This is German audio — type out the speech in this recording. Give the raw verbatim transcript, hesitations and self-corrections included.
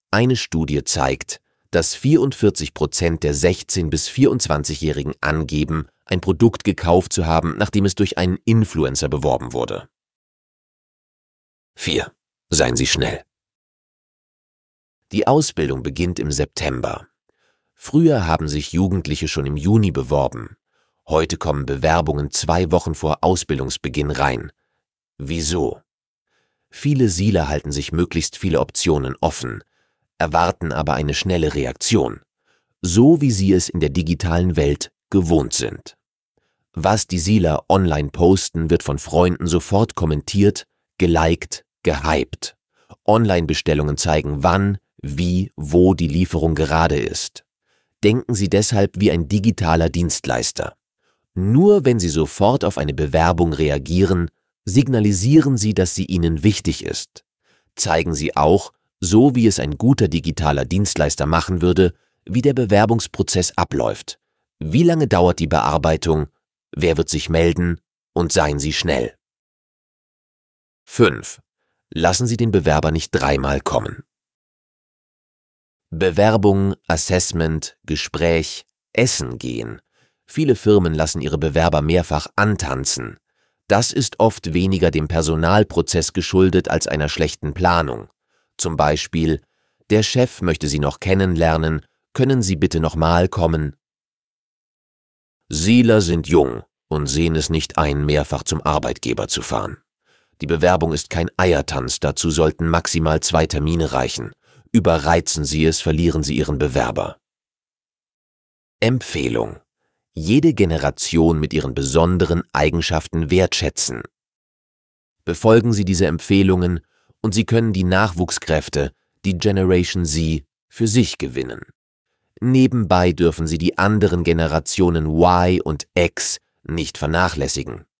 Eine Studie zeigt, dass vierundvierzig Prozent der sechzehn- bis vierundzwanzigjährigen angeben, ein Produkt gekauft zu haben, nachdem es durch einen Influencer beworben wurde. vier. Seien Sie schnell. Die Ausbildung beginnt im September. Früher haben sich Jugendliche schon im Juni beworben. Heute kommen Bewerbungen zwei Wochen vor Ausbildungsbeginn rein. Wieso? Viele Sieler halten sich möglichst viele Optionen offen, erwarten aber eine schnelle Reaktion, so wie sie es in der digitalen Welt gewohnt sind. Was die Sieler online posten, wird von Freunden sofort kommentiert, geliked, gehypt. Online-Bestellungen zeigen, wann, wie, wo die Lieferung gerade ist. Denken Sie deshalb wie ein digitaler Dienstleister. Nur wenn Sie sofort auf eine Bewerbung reagieren, signalisieren Sie, dass sie Ihnen wichtig ist. Zeigen Sie auch, so wie es ein guter digitaler Dienstleister machen würde, wie der Bewerbungsprozess abläuft. Wie lange dauert die Bearbeitung? Wer wird sich melden? Und seien Sie schnell. fünf. Lassen Sie den Bewerber nicht dreimal kommen. Bewerbung, Assessment, Gespräch, Essen gehen. Viele Firmen lassen ihre Bewerber mehrfach antanzen. Das ist oft weniger dem Personalprozess geschuldet als einer schlechten Planung. Zum Beispiel: Der Chef möchte Sie noch kennenlernen, können Sie bitte nochmal kommen? Sieler sind jung und sehen es nicht ein, mehrfach zum Arbeitgeber zu fahren. Die Bewerbung ist kein Eiertanz, dazu sollten maximal zwei Termine reichen. Überreizen Sie es, verlieren Sie Ihren Bewerber. Empfehlung: Jede Generation mit ihren besonderen Eigenschaften wertschätzen. Befolgen Sie diese Empfehlungen und Sie können die Nachwuchskräfte, die Generation Z, für sich gewinnen. Nebenbei dürfen Sie die anderen Generationen Y und X nicht vernachlässigen.